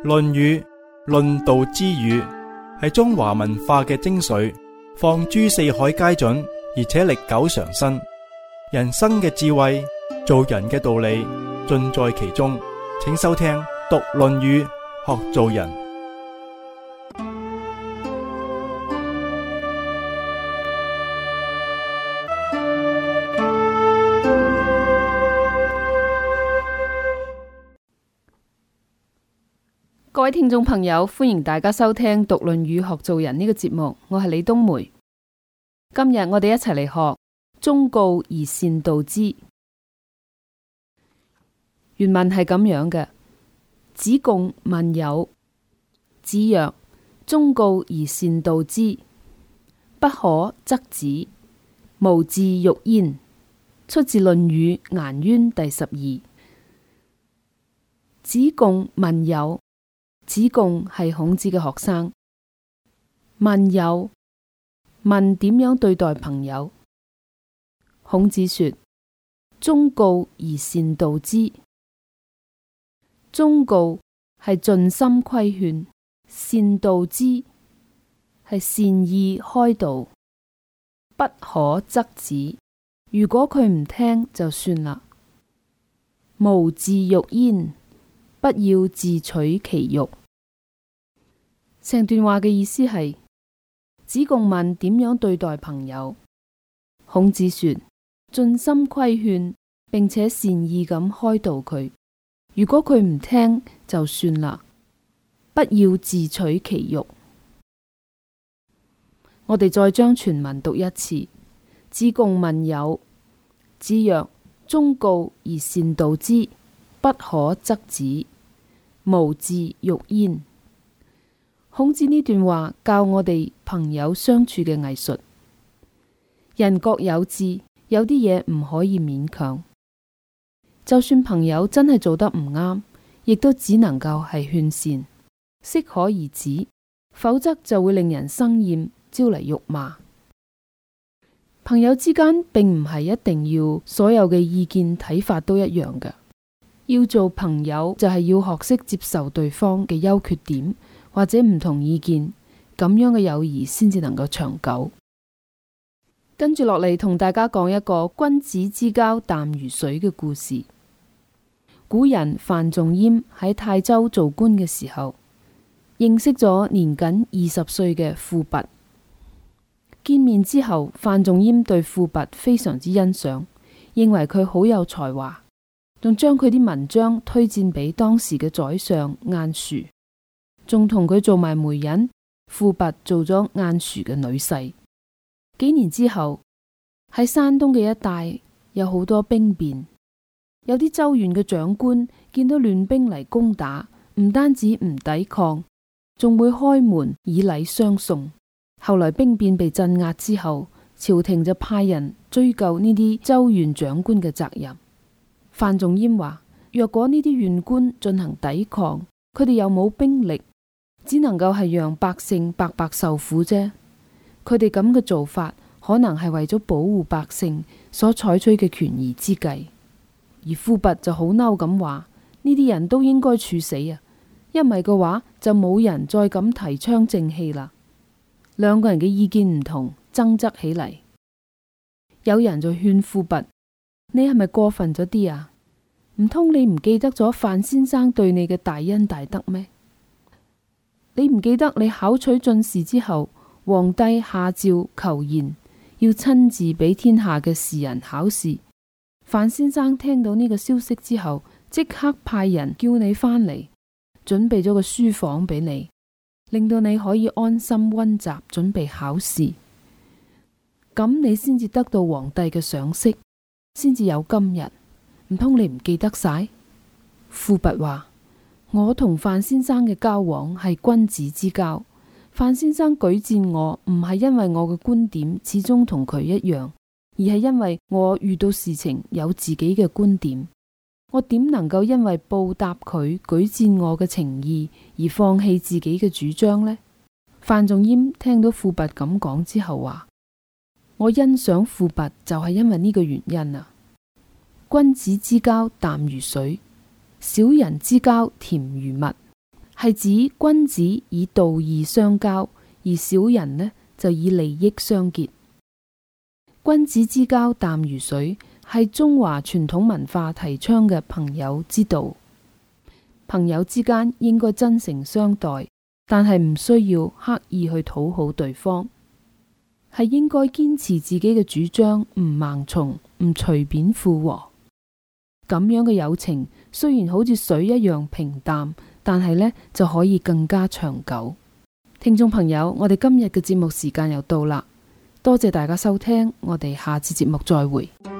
論語論道之語，係中華文化嘅精髓，放諸四海皆準，而且歷久常新。人生嘅智慧，做人嘅道理，盡在其中。請收聽讀論語，學做人。 各位聽眾朋友，歡迎大家收聽讀論語學做人呢個節目，我係李冬梅。今日我哋一齊嚟學忠告而善道之。原文係咁樣嘅：子貢問友，子曰：忠告而善道之，不可則止，無志欲焉。出自《論語·顏淵》第12。子貢問友，子貢係孔子嘅學生。問友，問點樣對待朋友。孔子說：忠告而善道之。忠告係盡心規勸，善道之係善意開導。不可則止，如果佢唔聽就算啦。無志欲焉，不要自取其辱。成段話嘅意思係，子貢問點樣對待朋友，孔子說盡心規勸，並且善意咁開導佢。如果佢唔聽就算啦，不要自取其辱。我哋再將全文讀一次。子貢問友，子曰：忠告而善道之，不可則止，無志欲焉。孔子呢段話教我哋朋友相處嘅藝術。人各有志，有啲嘢唔可以勉強。就算朋友真係做得唔啱，亦都只能夠係勸善，適可而止，否則就會令人生厭，招嚟辱罵。朋友之間並唔係一定要所有嘅意見睇法都一樣嘅。要做朋友就係要學識接受對方嘅優缺點或者唔同意見，咁樣嘅友誼先至能夠長久。跟住落嚟同大家講一個君子之交淡如水嘅故事。古人范仲淹喺泰州做官嘅時候，認識咗年僅20歲嘅富弼。見面之後，范仲淹對富弼非常之欣賞，認為佢好有才華，仲將佢啲文章推薦俾當時嘅宰相晏殊，仲同佢做埋媒人。富弼做咗晏殊嘅女婿。幾年之後，喺山東嘅一帶有好多兵變。有啲州縣嘅長官見到亂兵嚟攻打，唔單止唔抵抗，仲會開門以禮相送。後來兵變被鎮壓之後，朝廷就派人追究呢啲州縣長官嘅責任。范仲淹話：若果呢啲縣官進行抵抗，佢哋又冇兵力，只能夠係讓百姓白白受苦啫。佢哋咁嘅做法，可能係為咗保護百姓所採取嘅權宜之計。而富弼就好嬲咁話：呢啲人都應該處死啊！因為嘅話就冇人再敢提倡正氣啦。兩個人嘅意見唔同，爭執起嚟。有人就勸富弼：你係咪過分咗啲啊？唔通你唔記得咗范先生對你嘅大恩大德咩？你唔記得你考取進士之後，皇帝下詔求賢，要親自俾天下嘅士人考試。范先生聽到呢個消息之後，即刻派人叫你返嚟，準備咗個書房俾你，令到你可以安心溫習，準備考試。咁你先至得到皇帝嘅賞識，先至有今日。唔通你唔記得晒？富弼話：我同范先生嘅交往係君子之交，范先生舉薦我，唔係因為我嘅觀點始終同佢一樣，而係因為我遇到事情有自己嘅觀點。我點能夠因為報答佢舉薦我嘅情意而放棄自己嘅主張呢？范仲淹聽到富弼咁講之後話：我欣賞富弼就係因為呢個原因啊！君子之交淡如水，小人之交甜如蜜。 係指君子以道義相交，而小人呢就以利益相結。君子之交淡如水，係中華傳統文化提倡嘅朋友之道。朋友之間應該真誠相待，但係唔需要刻意去討好對方，係應該堅持自己嘅主張，唔盲從，唔隨便附和。咁樣嘅友情雖然好似水一樣平淡，但係呢就可以更加長久。聽眾朋友，我哋今日嘅節目時間又到啦，多謝大家收聽，我哋下次節目再會。